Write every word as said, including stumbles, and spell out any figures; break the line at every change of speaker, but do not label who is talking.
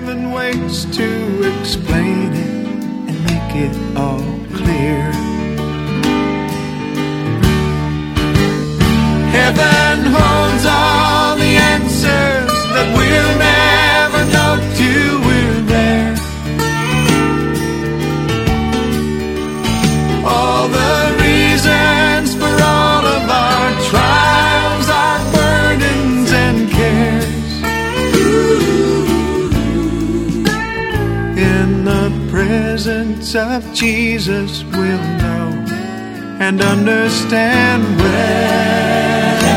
seven ways to explain it and make it all clear. Heaven holds all the answers that we'll never know till we're there. All the reasons for all of our trials, our burdens and cares. In the presence of Jesus we'll know and understand well.